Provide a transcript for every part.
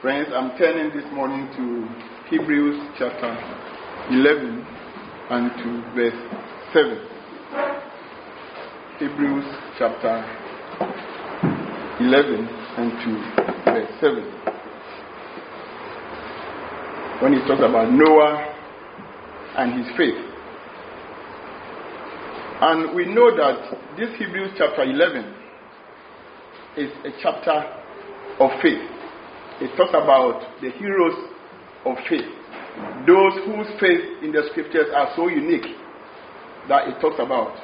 Friends, I'm turning this morning to Hebrews chapter 11 and to verse 7. Hebrews chapter 11 and to verse 7. When he talks about Noah and his faith. And we know that this Hebrews chapter 11 is a chapter of faith. It talks about the heroes of faith. Those whose faith in the scriptures are so unique that it talks about.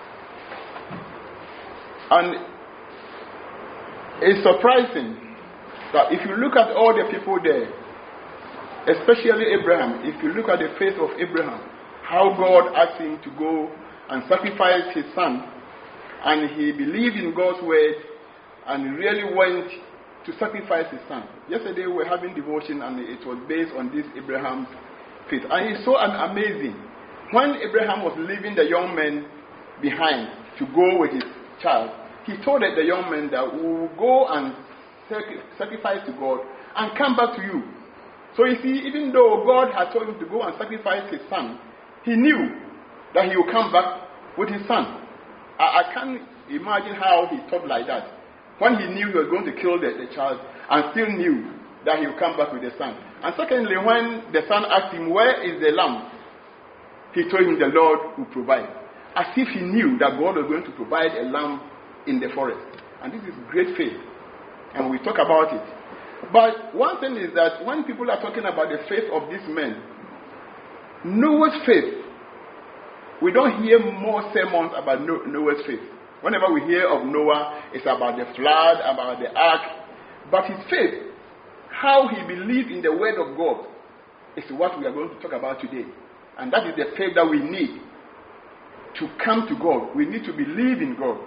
And it's surprising that if you look at all the people there, especially Abraham, if you look at the faith of Abraham, how God asked him to go and sacrifice his son, and he believed in God's word and really went to sacrifice his son. Yesterday we were having devotion and it was based on this Abraham's faith. And it's so amazing. When Abraham was leaving the young men behind to go with his child, he told the young men that we will go and sacrifice to God and come back to you. So you see, even though God had told him to go and sacrifice his son, he knew that he would come back with his son. I can't imagine how he thought like that. When he knew he was going to kill the child and still knew that he would come back with the son. And secondly, when the son asked him, where is the lamb? He told him the Lord will provide. As if he knew that God was going to provide a lamb in the forest. And this is great faith. And we talk about it. But one thing is that when people are talking about the faith of these men, Noah's faith, we don't hear more sermons about Noah's faith. Whenever we hear of Noah, it's about the flood, about the ark. But his faith, how he believed in the word of God, is what we are going to talk about today. And that is the faith that we need to come to God. We need to believe in God.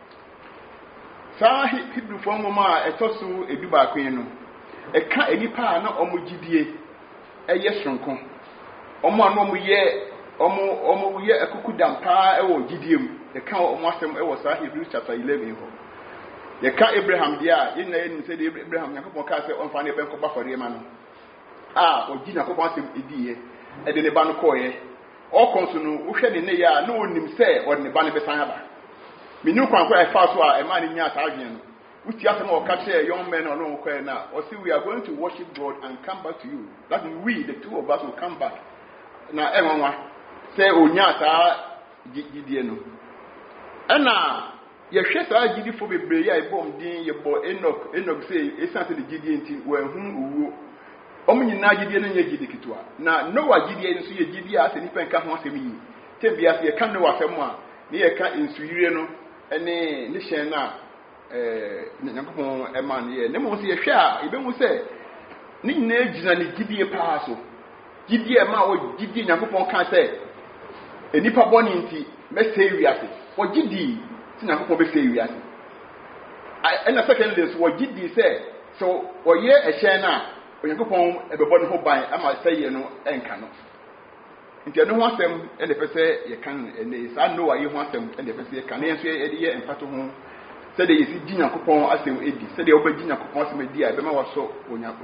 Saa Hebrew for mama etosu ebi ba kwenu. Eka enipa na omugidie eye sonko. Omo anu omo ye akuku dampa ewo gidiem. Eka omo asem ewo saa Hebrews chapter 11 ho. Yeka Abraham dia ina yin se de Abraham yakopon ka se onfa ne ben ko ba fori ma no. Ogi yakopon asem ediye. E de ne ba no koye. Okonso no wo hwe ne ya na onim se o de ne ba ne besan aba. Minu kwankwa e fa so a e ma ne nya ta adwen no. Uti asem o ka che young men or no kwa na o say we are going to worship God and come back to you. That means we, the two of us, will come back. Na enwanwa say onya ta gidie no. Ana ye hwe ta gidi fo bebre ya ibom din ye bo Enoch say esanse de gidie nti wanhu uwo. Omunyina gidie no nya gidi kitwa. Na Noah gidie nso ye gidie ase ni penka ho asem yi. Tebia se ye kan Noah asem a ne ye ka nsuyire no ene ne hyen na Nyankopon eman ye ne mo se ye hwe a ibemu se ni nyina gina ne gidie paa so gidie ma o gidie Nyankopon ka se enipa boni nti mese wiase o gidie ti Nyankopon be se wiase and secondly so o gidie se so o ye ehyen na Nyankopon ebebo ne ho ban ama se ye no enka no nti eno ho asem ene pese ye kan ene sa Noah ye ho asem ene pese ye kan ne so ye de ye empato ho said the Yesi Gina Coupon as they said the Obedina Coupon as media, Bema was so on your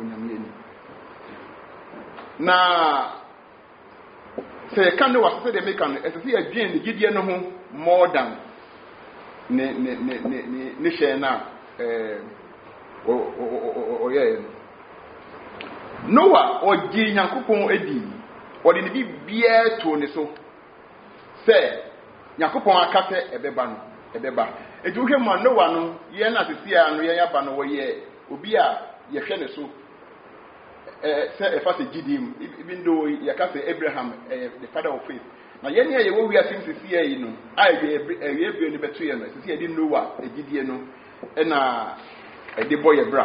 now. Say, can do what they make an as a Jane, the Gideon no more than Nishana or Noah or Gina Coupon Eddie, or in the beer to so say, Yakupon Akate Ebeba. Edu hwe ma Noah no ye na sisi a no ye yaba no wo ye obi a ye hwe ne so say e fa se gidim even though ye ka say Abraham the father of faith na ye ne ye wo wi asim sisi a yi no a ye ebie ni betu ye no sisi e di Noah e gidie no e na e de boy bra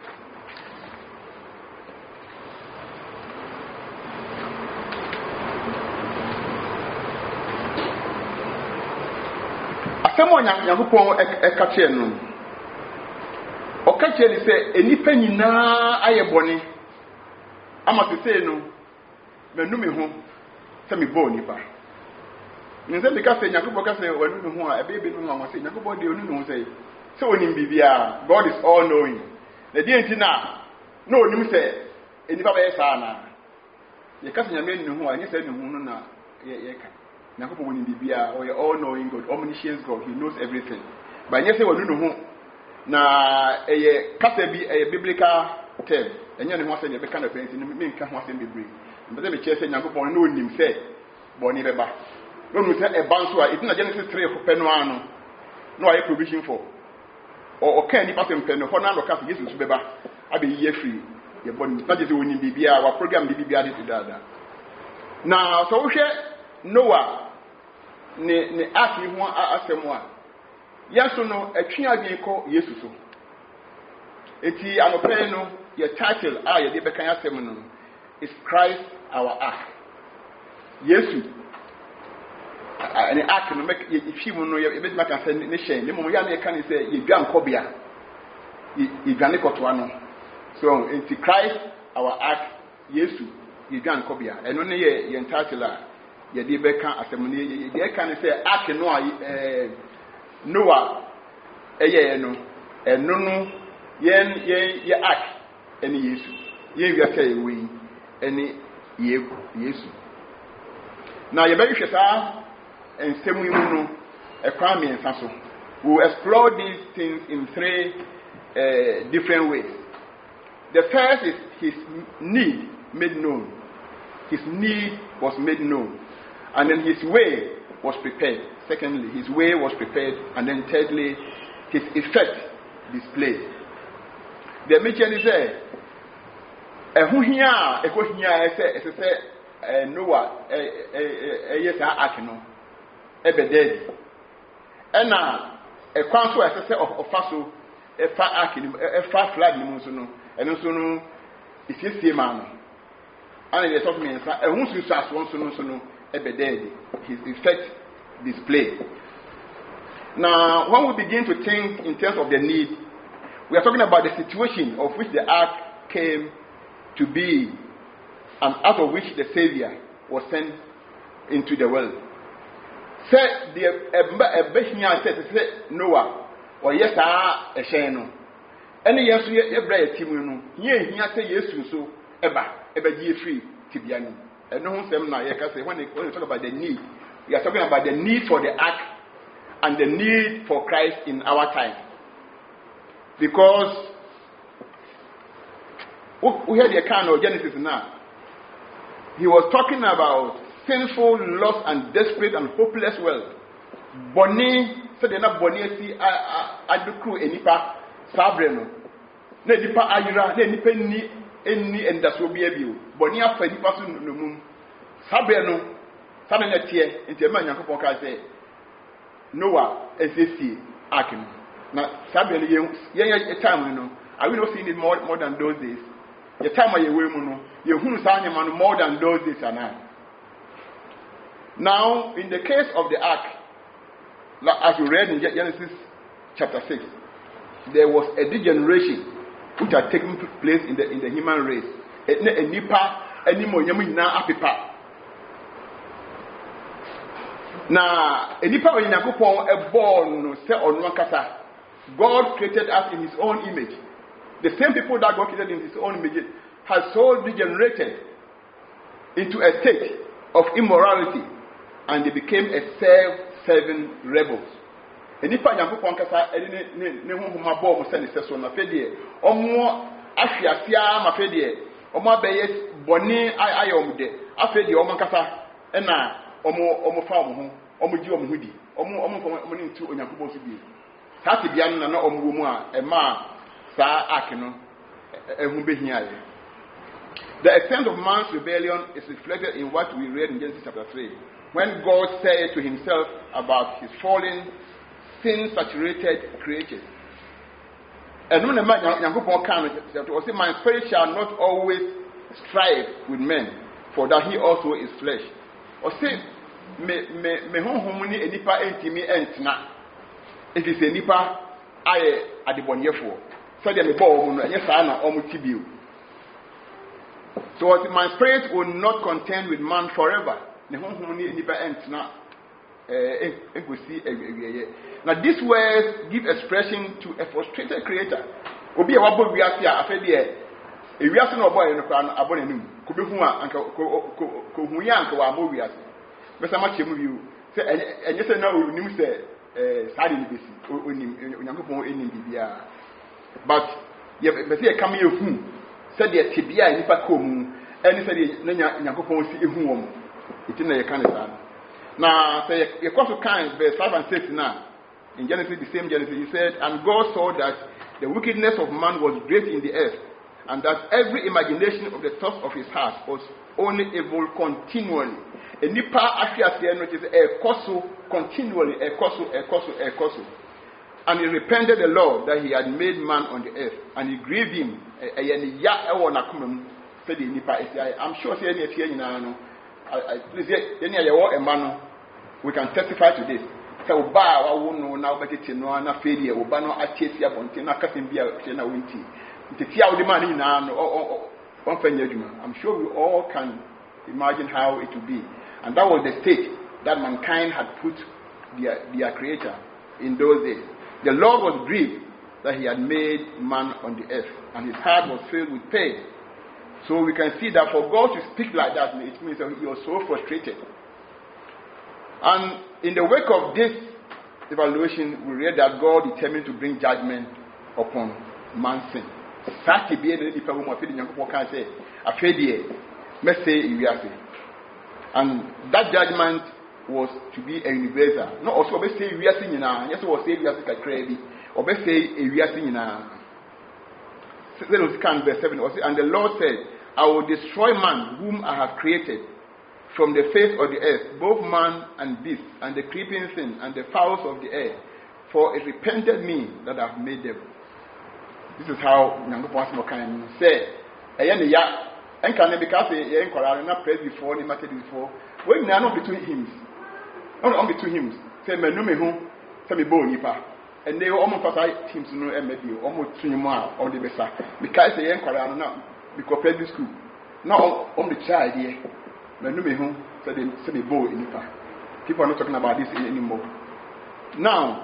Someone Yakupon ekache no. Okache ni se enipa nyina ayeboni. Ama se say no. Menu me ho se me bo nipa. Nze be ka se Yakupon ka se wanu me ho a ebe no ho se Yakupon de onu no ho se. Se onim bibia God is all knowing. Na die nti na no nim say enipa be sa na ye ka nyame nnu ho anye say nnu no na ye ka nyakopo woni bibia or all knowing God, omniscient God, he knows everything. But anye say wonu ho na eye kasa bi eye biblical term enye ne ho say ye be kan apprentice no me nka ho asem bebre mbese me che say nyakopo no onim say boni beba no no say e ban so a it na Genesis 3 ko no ano no aye provision for or can ni pattern pen for na no ka Jesus so beba abi ye free ye boni na je say onim bibia wa program bibia de dada na so wo hwe Noah ne aki ho asem a yeso no atwi adwen ko Yesu so eti anope no ye title ye de bekan asem no is Christ our ark. Yesu ani ark no make ifi mu no ye be ma kan say ne hyen ne mo ya na kan say ye dwan kobia ye dwane kotoa no so eti Christ our ark Yesu ye dwan kobia eno ne ye title a ye de bekan asem no ye kan say ark no Noah no eno no ye ark eni Yesu ye wi aka ewi eni Yesu na ye be hwɛ saa ensemu yi mu no ekwa me nsa so we will explore these things in three different ways. The first is his need made known. His need was made known, and then his way was prepared. Secondly, his way was prepared, and then thirdly, his effect displayed. The mention is ehuhia ekohia say Noah yes ark no ebededi ena ekwan so say of faso efa ark ni efa flag ni so no eno so no isiesie ma no ana dey talk me nsa ehun susu aso so no ebededi his effect display. Now when we begin to think in terms of the need, we are talking about the situation of which the ark came to be and out of which the Savior was sent into the world. Said the Behia said Noah or yes a shano. Any yes ye bra timu ye hia say Yesu so eba ye free tibiani. And no one na ye ka say when we talk about the need, we are talking about the need for the ark and the need for Christ in our time. Because we had the account of Genesis now. He was talking about sinful, lost, and desperate and hopeless world. Bonnie said, "Ena bonnie si aduku enipa sabreno. Ne nipa ayira, ne nipa ni eni endasobi ebiu. Bonnie afa nipa so nomum. Sabreno, sabe na tie, enti ema Nyankopon ka say Noah esesi akim. Na sabreno ye time no. Are we not seeing it more than those days? The time of your women, you who more than those days and now, in the case of the ark, as you read in Genesis chapter 6, there was a degeneration which had taken place in the human race. Now, God created us in his own image. The same people that God created in his own image has so degenerated into a state of immorality, and they became a self-serving rebels. And if I am going to say, "Ne huma bo mo send the so na fedie, omo ahwiasia ma fedie, omo abeye boni ayom de, afedie omo kasa, na omo fa omo ho, omo ji omo hudi, omo ni ntu onyankopon so bi. Sa te bia no na omo wo mu a ema sa akino ehun behia. The extent of man's rebellion is reflected in what we read in Genesis chapter 3, when God said to himself about his fallen, sin-saturated creatures. And when Yankopon came, my spirit shall not always strive with men, for that he also is flesh. Or say, me honhomuni enipa entimi entna. It is enipa aye adibonyefo. So they me bo omu no enye sa na omu tibiu. So my spirit will not contend with man forever. Now these words give expression to a frustrated creator. Obi a wabo wiase a afedi we are no boy no kwa abonenum ko be hu a anka ko hu ya anka wa mo wi ase be sa ma chemu wi se enye se na onim se sadi ni besi onim onyankopon enim bibia but ye be se kam ye hu se de tibia ni pa ko mu eni se de na nyankopon si ehu wo mu iti na ye kan sa na say ye koso kan verse 5 and 6 now in Genesis, the same Genesis, he said, and God saw that the wickedness of man was great in the earth, and that every imagination of the thoughts of his heart was only evil continually. And nipa actually notice a koso continually, a koso. And he repented the Lord that he had made man on the earth, and he grieved him. I'm sure we can testify to this. So ba wa wono na obetete no na fedi e oba no atiesia bonte na kasen bia na wonti ntetia wo de man ni na no on fanya adwuma. I'm sure we all can imagine how it would be, and that was the state that mankind had put their creator in those days. The Lord was grieved that he had made man on the earth, and his heart was filled with pain. So we can see that for God to speak like that, it means that he was so frustrated. And in the wake of this evaluation, we read that God determined to bring judgment upon man's sin. And that judgment was to be a universal. Not also say we are saying now. Yes, was say we are saying crazy. Or say we are saying now. Verse 7. And the Lord said, I will destroy man whom I have created from the face of the earth, both man and beast, and the creeping thing, and the fowls of the air, for it repented me that I have made them. This is how Nyankopon can say, and can because they inquire not prayed before, they mattered before. When they are not between hymns, not between hymns, say, Menume home, say me bo nipa, and they almost pass hymns no maybe almost 2 more on the Bessa, because they inquire not because private school, not on the child here. People are not talking about this anymore. Now,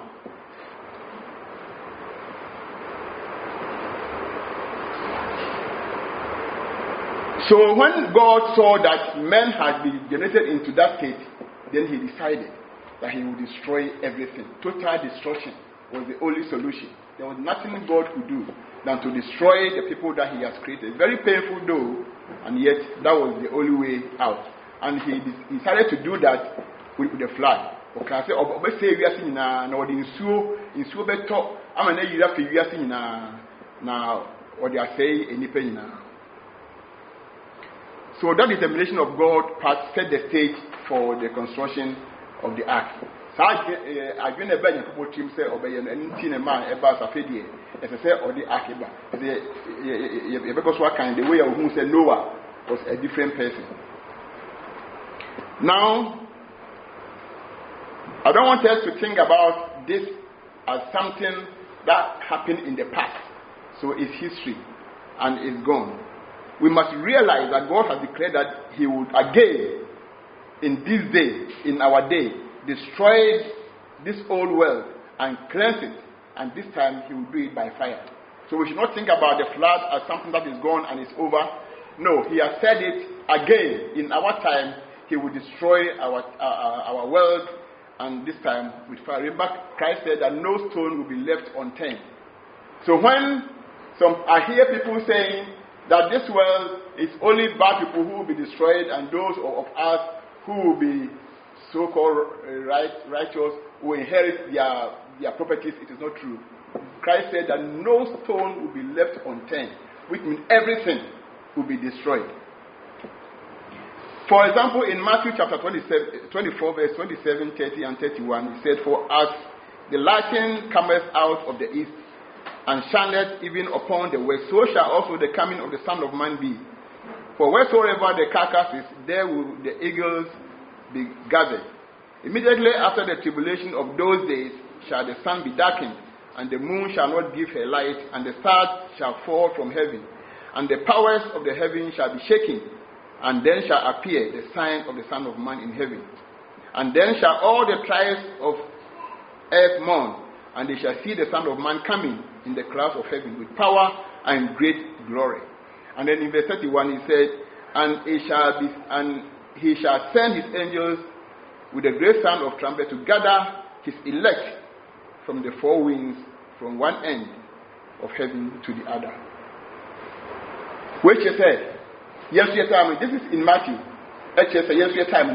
so when God saw that men had been generated into that state, then he decided that he would destroy everything. Total destruction was the only solution. There was nothing God could do than to destroy the people that he has created. Very painful though, and yet that was the only way out. And he decided to do that with the flood. Okay, I say, say we are seeing now, in so better. I'm an area for we are seeing now, or they are saying any pain now. So that determination of God set the stage for the construction of the ark. So I been a bad people team say obey anything a man about a fedie. As I say, or the ark, because what kind the way of whom said Noah was a different person. Now, I don't want us to think about this as something that happened in the past. So it's history and it's gone. We must realize that God has declared that he would again, in this day, in our day, destroy this old world and cleanse it. And this time he will do it by fire. So we should not think about the flood as something that is gone and is over. No, he has said it again. In our time, he will destroy our world, and this time with fire. Remember, Christ said that no stone will be left unturned. So when I hear people saying that this world is only bad people who will be destroyed, and those of us who will be so-called righteous will inherit their properties, it is not true. Christ said that no stone will be left unturned, which means everything will be destroyed. For example, in Matthew chapter 24, verse 27, 30, and 31, he said, for as the lightning cometh out of the east, and shineth even upon the west, so shall also the coming of the Son of Man be. For wheresoever the carcass is, there will the eagles be gathered. Immediately after the tribulation of those days shall the sun be darkened, and the moon shall not give her light, and the stars shall fall from heaven, and the powers of the heaven shall be shaken. And then shall appear the sign of the Son of Man in heaven. And then shall all the tribes of earth mourn, and they shall see the Son of Man coming in the clouds of heaven with power and great glory. And then in verse 31 he said, and he shall send his angels with a great sound of trumpet to gather his elect from the four winds, from one end of heaven to the other. Which he said, yes, yes, this is in Matthew. Yes, yes, time.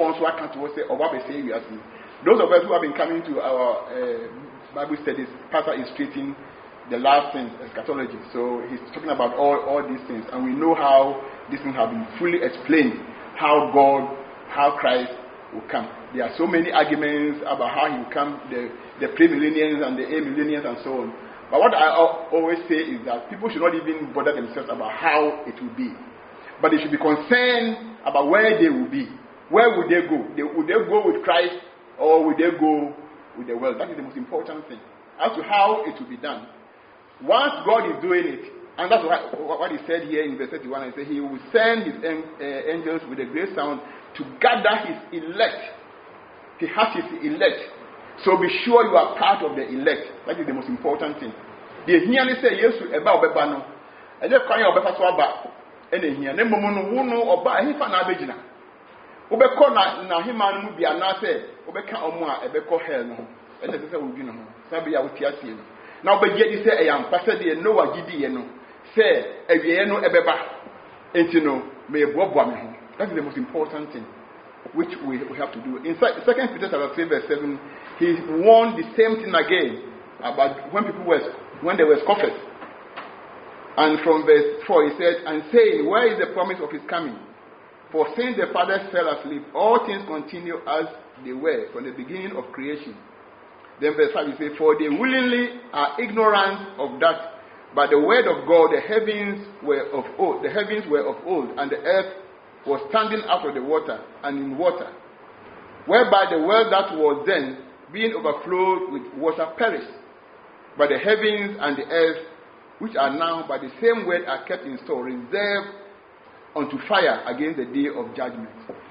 Those of us who have been coming to our Bible studies, Pastor is treating the last things, eschatology. So he's talking about all these things, and we know how these things have been fully explained, how Christ will come. There are so many arguments about how he will come, the pre-millennials and the amillennials and so on. But what I always say is that people should not even bother themselves about how it will be, but they should be concerned about where they will be. Where would they go? Would they go with Christ, or would they go with the world? That is the most important thing. As to how it will be done, once God is doing it, and that's what he said here in verse 31, he said he will send his angels with a great sound to gather his elect. He has his elect. So be sure you are part of the elect. That is the most important thing. The here say yes to eba obeba no. And the kwan obeba so aba. Ene here. Ne momo no wo no oba he fa na abegina. Obekọ na hima no mu bia na say obeka omo a ebekọ hell no. Ene say wo dwene ho. Sabe ya wo ti asie no. Na obegye di say eyam pase de no wa gidi ye no. Say ewie no ebeba. Enti no me eboaboa me ho. That is the most important thing which we have to do. In 2 Peter 3 verse 7, he warned the same thing again about when they were scoffers. And from verse 4 he said, and saying, where is the promise of his coming? For since the fathers fell asleep, all things continue as they were from the beginning of creation. Then verse 5 he said, for they willingly are ignorant of that, but the word of God, the heavens were of old, and the earth was standing out of the water and in water, whereby the world that was then being overflowed with water perished. But the heavens and the earth, which are now by the same word, are kept in store, reserved unto fire against the day of judgment.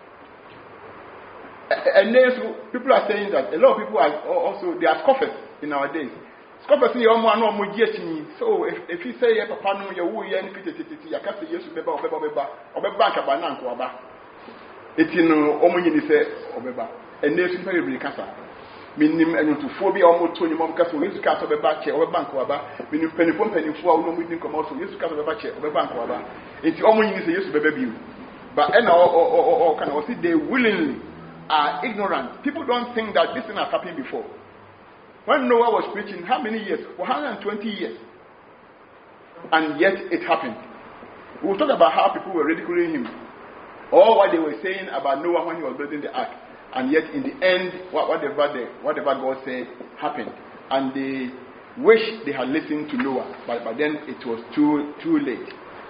And then so people are saying that a lot of people are also, they are scoffers in our days. Scoffers say, so if you say, Papa, no, you will yen fit it, you can't say yes, or bank about Nanko. It's in Omoyini say, Obeba, and there's very big cancer. Meaning, and to phobia almost 20 months, so you can't have a batch or bank or meaning penny for no meeting come out, so you can't have a batch or bank or it's Omoyini say yes, baby. But and or can I say they willingly are ignorant. People don't think that this thing has happened before. When Noah was preaching, how many years? 120 years. And yet it happened. We will talk about how people were ridiculing him, or what they were saying about Noah when he was building the ark. And yet in the end, whatever God said happened. And they wish they had listened to Noah, but then it was too late.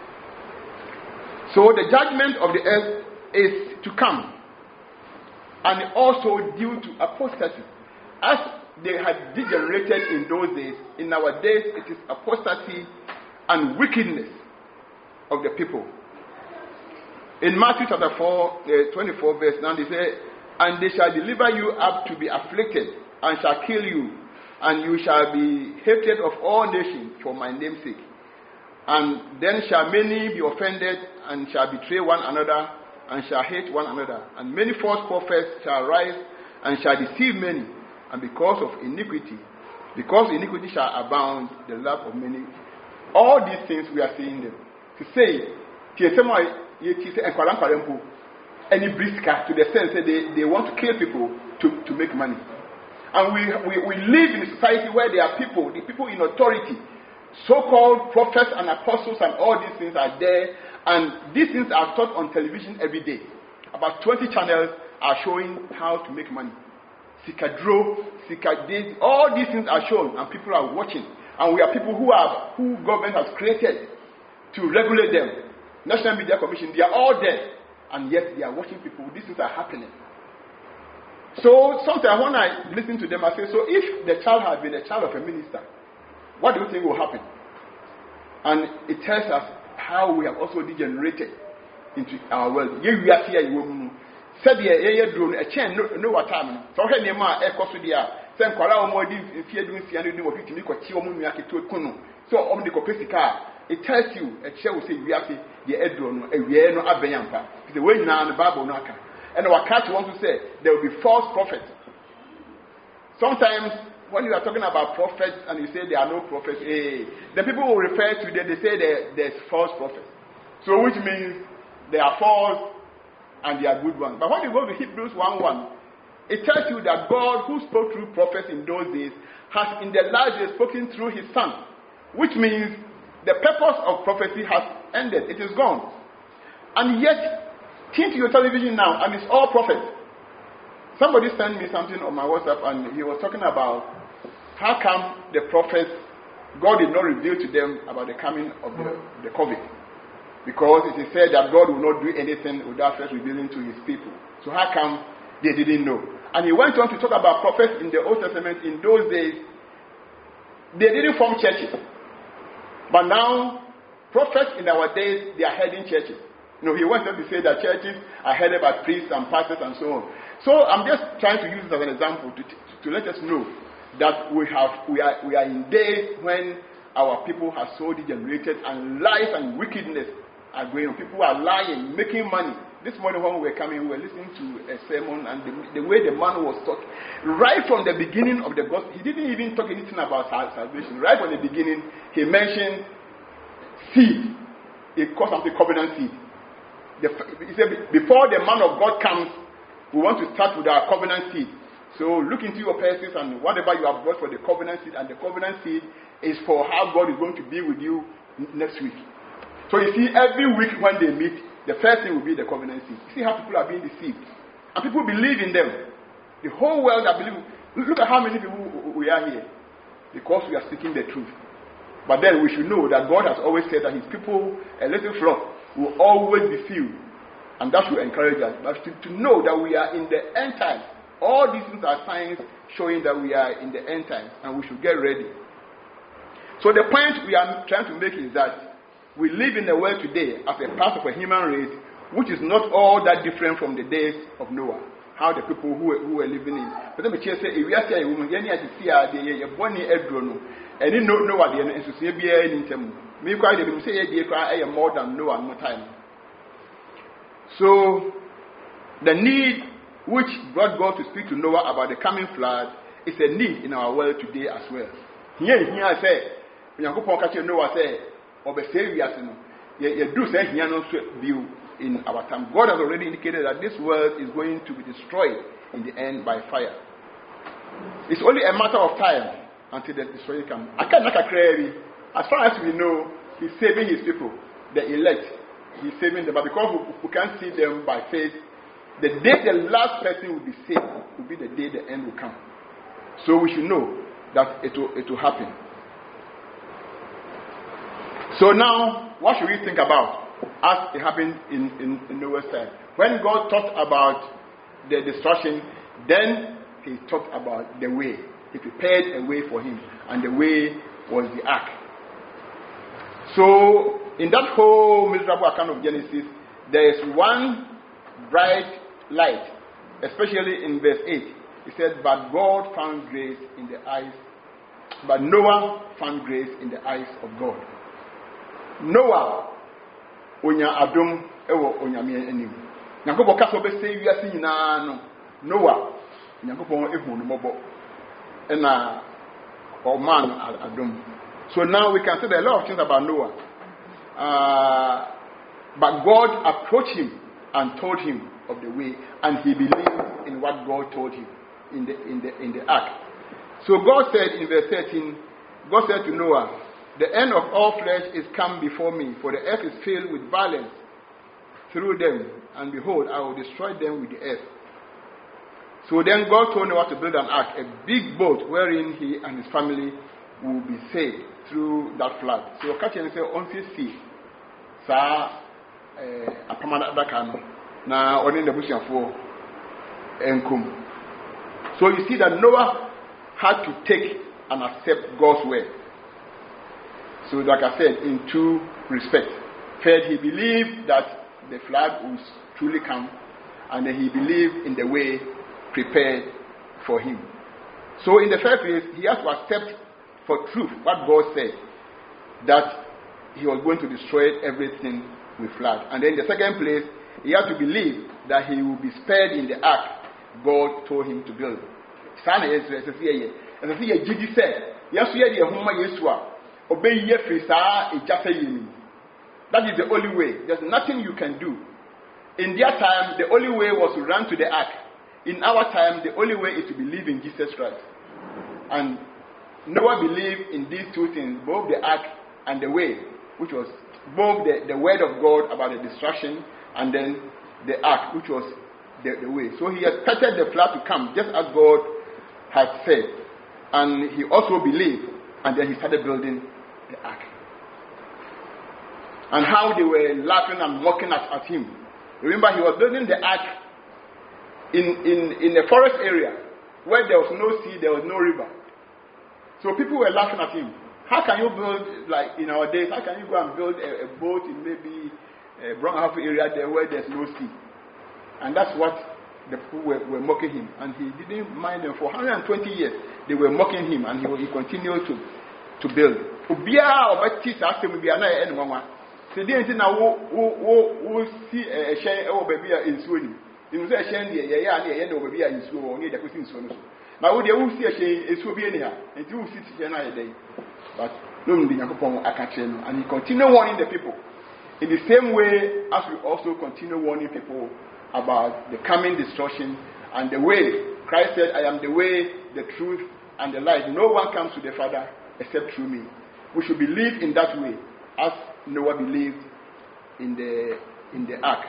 So the judgment of the earth is to come. And also due to apostasy. As they had degenerated in those days, in our days it is apostasy and wickedness of the people. In Matthew chapter 4, 24 verse 9, they say, and they shall deliver you up to be afflicted, and shall kill you, and you shall be hated of all nations for my name's sake. And then shall many be offended, and shall betray one another, and shall hate one another. And many false prophets shall rise, and shall deceive many. And because iniquity shall abound, the love of many. All these things we are seeing them. To say, any brisker, to the sense that they want to kill people to make money. And we live in a society where there are people, the people in authority, so-called prophets and apostles and all these things are there. And these things are taught on television every day. About 20 channels are showing how to make money. Sikadro, Sikadid, all these things are shown and people are watching. And we are people who government has created to regulate them. National Media Commission, they are all there. And yet they are watching people. These things are happening. So sometimes when I listen to them, I say, so if the child had been a child of a minister, what do you think will happen? And it tells us how we have also degenerated into our world. We are here. Said the drone a chain no time. So when you are a cosudia, send Kora or more if you do see any of it, you could chill Muaki to Kuno. So on the Copesica, it tells you, a chair will say, we have to the Edron, a year no Abayampa. The way now the Bible Naka. And our catch wants to say there will be false prophets. Sometimes when you are talking about prophets and you say there are no prophets, the people will refer to them, they say there's false prophets. So which means they are false and they are good ones. But when you go to Hebrews 1:1, it tells you that God who spoke through prophets in those days has in the last days spoken through his son. Which means the purpose of prophecy has ended. It is gone. And yet, tune to your television now and it's all prophets. Somebody sent me something on my WhatsApp and he was talking about how come the prophets, God did not reveal to them about the coming of the COVID. Because it is said that God will not do anything without first revealing to his people. So how come they didn't know? And he went on to talk about prophets in the Old Testament. In those days, they didn't form churches. But now, prophets in our days, they are heading churches. He went on to say that churches are headed by priests and pastors and so on. So I'm just trying to use this as an example to let us know that we are in days when our people are so degenerated and lies and wickedness are going on. People are lying, making money. This morning when we were coming, we were listening to a sermon and the way the man was talking, right from the beginning of the gospel, he didn't even talk anything about salvation. Right from the beginning, he mentioned seed. He called something covenant seed. He said, before the man of God comes, we want to start with our covenant seed. So look into your purses and whatever you have brought for the covenant seed, and the covenant seed is for how God is going to be with you next week. So you see, every week when they meet, the first thing will be the covenant seed. You see how people are being deceived. And people believe in them. The whole world are believing. Look at how many people we are here. Because we are speaking the truth. But then we should know that God has always said that his people, a little flock, will always be few. And that should encourage us. But to know that we are in the end times. All these things are signs showing that we are in the end times. And we should get ready. So the point we are trying to make is that we live in a world today as a part of a human race which is not all that different from the days of Noah. How the people who were living in. But let me say, if we are saying, woman, any to see a bonny edrono, and you know Noah, the and to see a in them. Me quite them say a more than Noah more time. So the need which brought God to speak to Noah about the coming flood is a need in our world today as well. Here I say, when you go catch Noah say, or the Savior, you do say here no view in our time. God has already indicated that this world is going to be destroyed in the end by fire. It's only a matter of time until the destroyer comes. As far as we know, he's saving his people, the elect. He's saving them, but because we can't see them by faith, the day the last person will be saved will be the day the end will come. So we should know that it will happen. So now, what should we think about as it happened in Noah's time? When God talked about the destruction, then he talked about the way. He prepared a way for him, and the way was the ark. So, in that whole miserable account of Genesis, there is one bright light, especially in verse 8. He said, but God found grace in the eyes, but Noah found grace in the eyes of God. Noah, onya adom ewo onyame anim. Nyankopon ka so be say wiase nyina no. Noah, Nyankopon ehunu no mobo. Na o man adom. So now we can say there are a lot of things about Noah. But God approached him and told him of the way, and he believed in what God told him in the ark. So God said in verse 13, God said to Noah, the end of all flesh is come before me, for the earth is filled with violence through them, and behold, I will destroy them with the earth. So then God told Noah to build an ark, a big boat wherein he and his family will be saved through that flood. So catching say on see sa apamada dakano na oni nebusiafo enkum. So you see that Noah had to take and accept God's word. So like I said, in two respects. First, he believed that the flood would truly come, and then he believed in the way prepared for him. So in the first place, he has to accept for truth what God said, that he was going to destroy everything with flood. And then in the second place, he had to believe that he will be spared in the ark God told him to build. That is the only way. There's nothing you can do. In their time, the only way was to run to the ark. In our time, the only way is to believe in Jesus Christ. And Noah believed in these two things, both the ark and the way, which was both the word of God about the destruction and then the ark, which was the way. So he expected the flood to come just as God had said. And he also believed, and then he started building the ark. And how they were laughing and mocking at him. Remember, he was building the ark in a forest area where there was no sea, there was no river. So people were laughing at him. How can you build, like in our days, how can you go and build a boat in maybe a brown half area there where there's no sea? And that's what the people were mocking him. And he didn't mind them. For 120 years, they were mocking him, and he continued to build. See a share over baby in Sweden. You say a share baby in Sweden. Now, would you see a share in Slovenia and you sit a day? But no, and he continued warning the people in the same way as we also continue warning people about the coming destruction and the way. Christ said, I am the way, the truth, and the light. No one comes to the Father except through me. We should believe in that way, as Noah believed in the ark.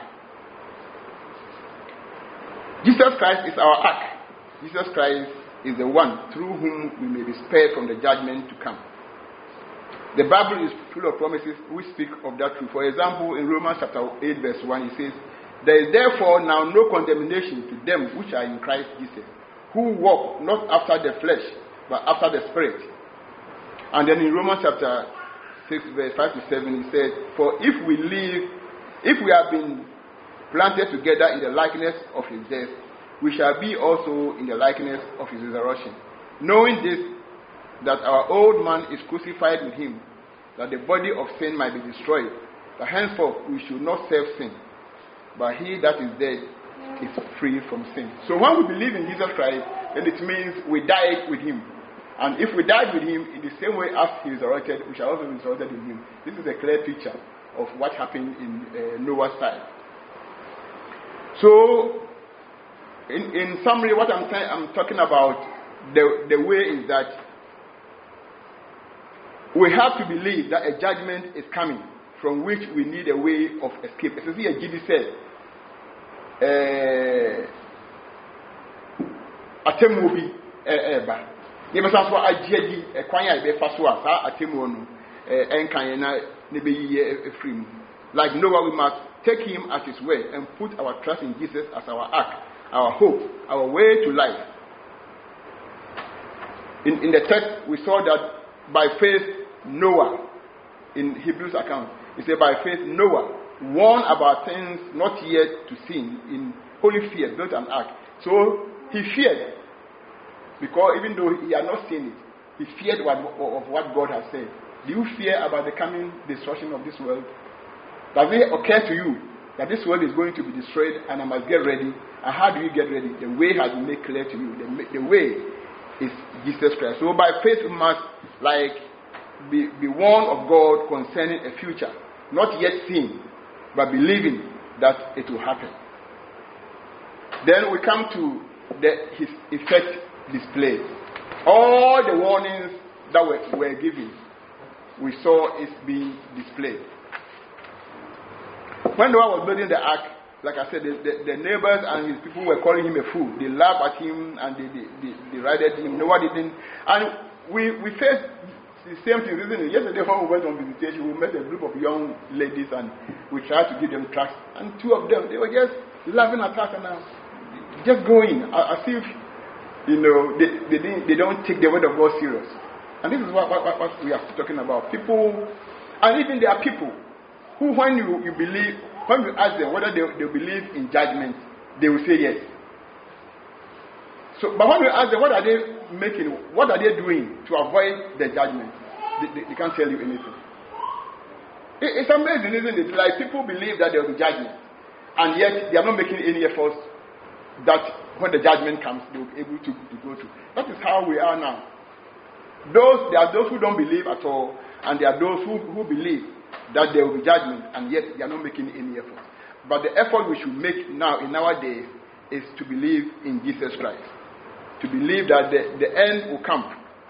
Jesus Christ is our ark. Jesus Christ is the one through whom we may be spared from the judgment to come. The Bible is full of promises which speak of that truth. For example, in Romans chapter 8 verse 1, it says, there is therefore now no condemnation to them which are in Christ Jesus, who walk not after the flesh, but after the Spirit. And then in Romans chapter 6 verse 5 to 7, it says, for if we have been planted together in the likeness of his death, we shall be also in the likeness of his resurrection. Knowing this, that our old man is crucified with him, that the body of sin might be destroyed, that henceforth we should not serve sin, but he that is dead is free from sin. So when we believe in Jesus Christ, then it means we died with him. And if we died with him in the same way as he resurrected, we shall also be resurrected with him. This is a clear picture of what happened in Noah's time. So, in summary, what I'm talking about, the way is that we have to believe that a judgment is coming from which we need a way of escape. As G.D. said, Atemobi eba. Yemasa so agyeji ekwan ya be fa so a atemu no enkan na ne be yi efrim. Like Noah, we must take him at his word and put our trust in Jesus as our ark, our hope, our way to life. In the text, we saw that by faith, Noah, in Hebrews account, it said by faith, Noah, warned about things not yet to seen, in holy fear, built an ark. So he feared, because even though he had not seen it, he feared of what God has said. Do you fear about the coming destruction of this world? Does it occur to you that this world is going to be destroyed and I must get ready? And how do you get ready? The way has been made clear to you. The way is Jesus Christ. So by faith we must be warned of God concerning a future, not yet seen, but believing that it will happen. Then we come to his effect displayed. All the warnings that were given, we saw is being displayed. When Noah was building the ark, like I said, the neighbors and his people were calling him a fool. They laughed at him and they derided him. Noah didn't. And we faced the same thing, isn't it? Yesterday when we went on visitation, we met a group of young ladies and we tried to give them tracts. And two of them, they were just laughing at us and just going as if, they don't take the word of God serious. And this is what we are talking about. People, and even there are people who, when you ask them whether they believe in judgment, they will say yes. So, but when you ask them what are they doing to avoid the judgment, they can't tell you anything. It's amazing, isn't it? Like people believe that there will be judgment, and yet they are not making any efforts that when the judgment comes, they will be able to go through. That is how we are now. There are those who don't believe at all, and there are those who believe that there will be judgment, and yet they are not making any effort. But the effort we should make now in our days is to believe in Jesus Christ. To believe that the end will come.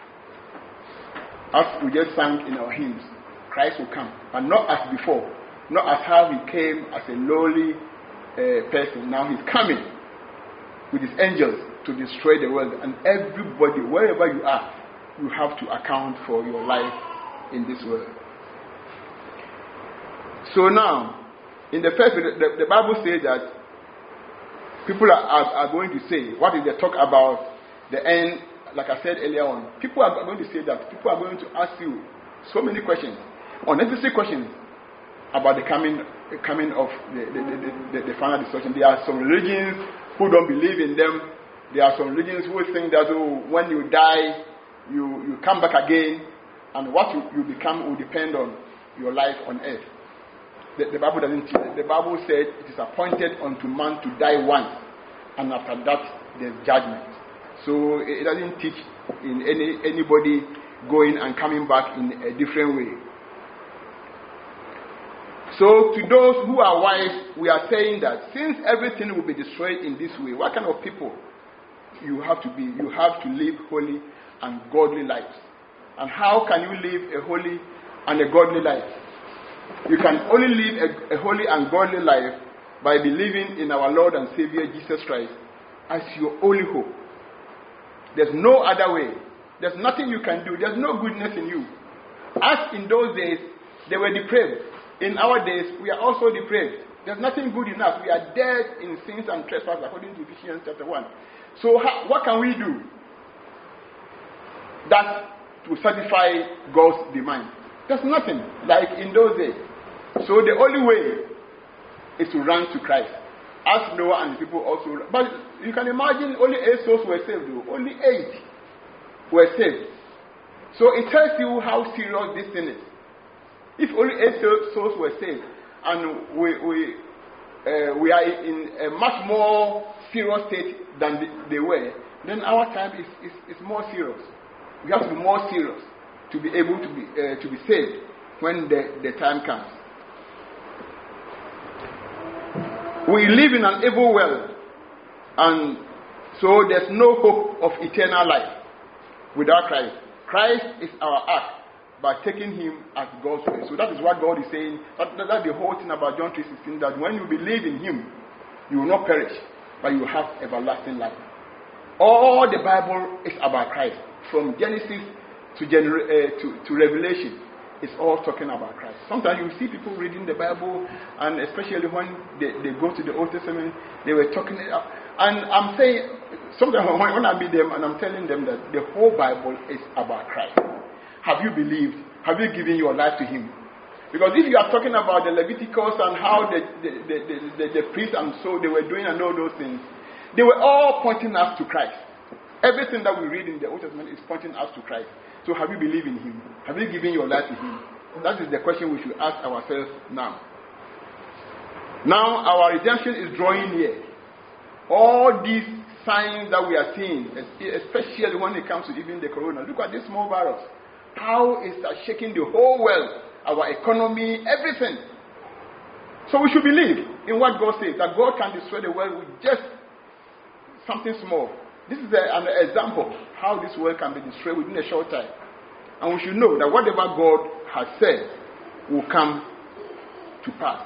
As we just sang in our hymns, Christ will come. And not as before. Not as how he came as a lowly person. Now he's coming with his angels to destroy the world. And everybody, wherever you are, you have to account for your life in this world. So now, in the first, the Bible says that people are going to say, what is the talk about the end? Like I said earlier on, people are going to say that. People are going to ask you so many questions, unnecessary questions about the coming of the final destruction. There are some religions who don't believe in them. There are some religions who think that when you die, you come back again, and what you become will depend on your life on earth. The Bible doesn't teach that. The Bible said it is appointed unto man to die once, and after that there's judgment. So it doesn't teach in anybody going and coming back in a different way. So to those who are wise, we are saying that since everything will be destroyed in this way, what kind of people you have to be? You have to live holy and godly lives. And how can you live a holy and a godly life? You can only live a holy and godly life by believing in our Lord and Savior Jesus Christ as your only hope. There's no other way. There's nothing you can do. There's no goodness in you. As in those days, they were depraved. In our days, we are also depraved. There's nothing good in us. We are dead in sins and trespasses, according to Ephesians chapter 1. So what can we do that to satisfy God's demand? There's nothing like in those days. So the only way is to run to Christ. As Noah and the people also. But you can imagine only 8 souls were saved. Only 8 were saved. So it tells you how serious this thing is. If only 8 souls were saved, and we are in a much more serious state than they were, then our time is more serious. We have to be more serious to be able to be saved when the time comes. We live in an evil world, and so there's no hope of eternal life without Christ. Christ is our ark by taking him as God's way. So that is what God is saying. That's the whole thing about John 3:16, that when you believe in him, you will not perish, but you will have everlasting life. All the Bible is about Christ. From Genesis to Revelation, it's all talking about Christ. Sometimes you see people reading the Bible, and especially when they go to the Old Testament, they were talking it up. And I'm saying, sometimes when I meet them and I'm telling them that the whole Bible is about Christ. Have you believed? Have you given your life to him? Because if you are talking about the Leviticus and how the priests and so they were doing and all those things, they were all pointing us to Christ. Everything that we read in the Old Testament is pointing us to Christ. So have you believed in him? Have you given your life to him? That is the question we should ask ourselves now. Now our redemption is drawing near. All these signs that we are seeing, especially when it comes to even the corona. Look at this small virus. How is that shaking the whole world, our economy, everything. So we should believe in what God says, that God can destroy the world with just something small. This is an example how this world can be destroyed within a short time. And we should know that whatever God has said will come to pass.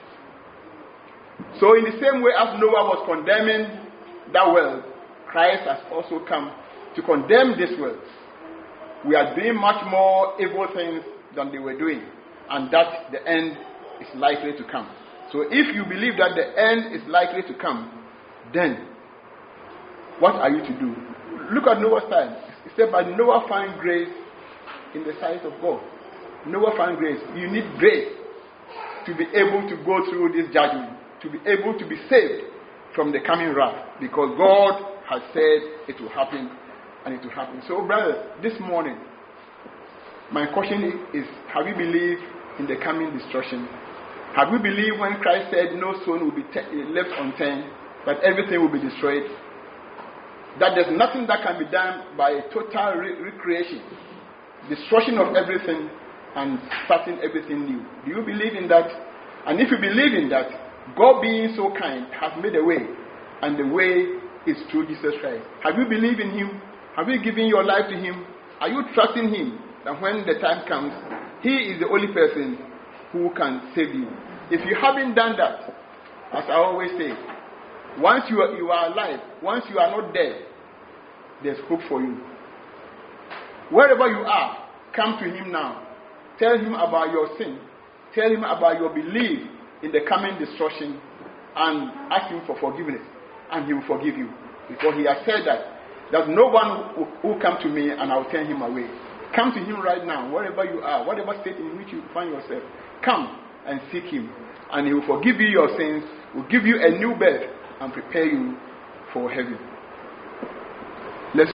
So in the same way as Noah was condemning that world, Christ has also come to condemn this world. We are doing much more evil things than they were doing, and that the end is likely to come. So if you believe that the end is likely to come, then what are you to do? Look at Noah's time. It said, but Noah found grace in the sight of God. Noah found grace. You need grace to be able to go through this judgment, to be able to be saved from the coming wrath, because God has said it will happen, and it will happen. So, brothers, this morning, my question is, have you believed in the coming destruction? Have we believed when Christ said no stone will be left unturned, but everything will be destroyed? That there's nothing that can be done by a total recreation, destruction of everything and starting everything new. Do you believe in that? And if you believe in that, God being so kind has made a way, and the way is through Jesus Christ. Have you believed in Him? Have you given your life to Him? Are you trusting Him that when the time comes, He is the only person who can save you? If you haven't done that, as I always say, once you are alive, once you are not dead, there's hope for you. Wherever you are, come to Him now. Tell Him about your sin. Tell Him about your belief in the coming destruction, and ask Him for forgiveness, and He will forgive you. Because He has said that no one will come to me and I will turn him away. Come to Him right now, wherever you are, whatever state in which you find yourself. Come and seek Him, and He will forgive you your sins, will give you a new birth, and prepare you for heaven.